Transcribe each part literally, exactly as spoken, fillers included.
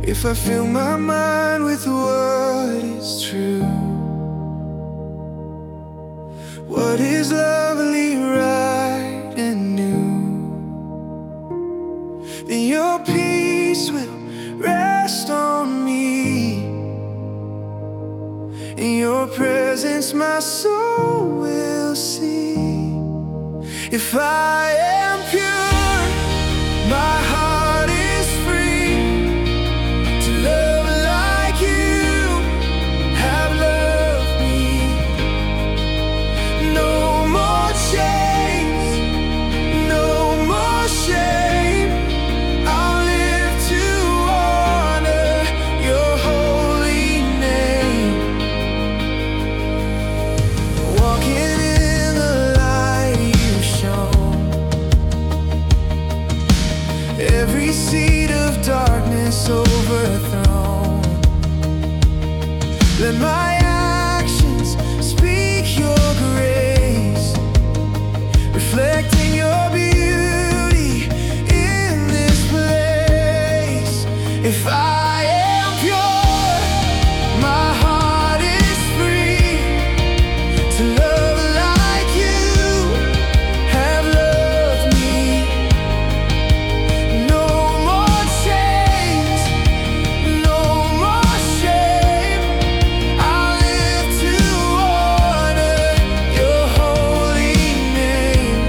if I fill my mind with what is true, what is lovely, right and new, then your peace will rest on me. In your presence my soul will see. If I am pure, my heart is free to love like you have loved me. No more chains, no more shame. I'll live to honor your holy name. Walking in the light you've shown, every seed of darkness overthrown. Let my actions speak your grace, reflecting your beauty in this place. If I am pure, my heart is free to love like you have loved me. No more chains, no more shame. I'll live to honor your holy name.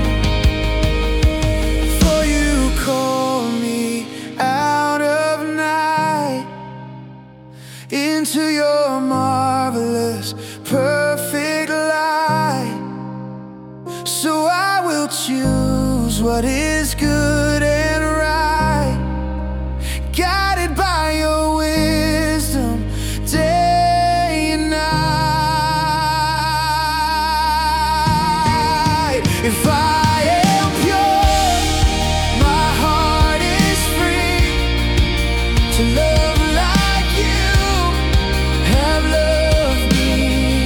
For you call me out of night into your marvelous, perfect light. So I will choose what is good and right, guided by your wisdom day and night. If I am pure, my heart is free to love like you have loved me.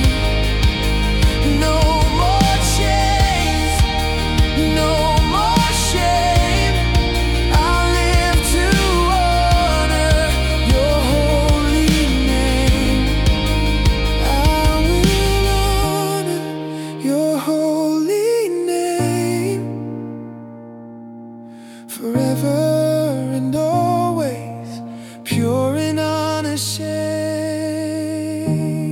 No more chains, no more shame. I'll live to honor your holy name. I will honor your holy name forever and always, pure and unashamed.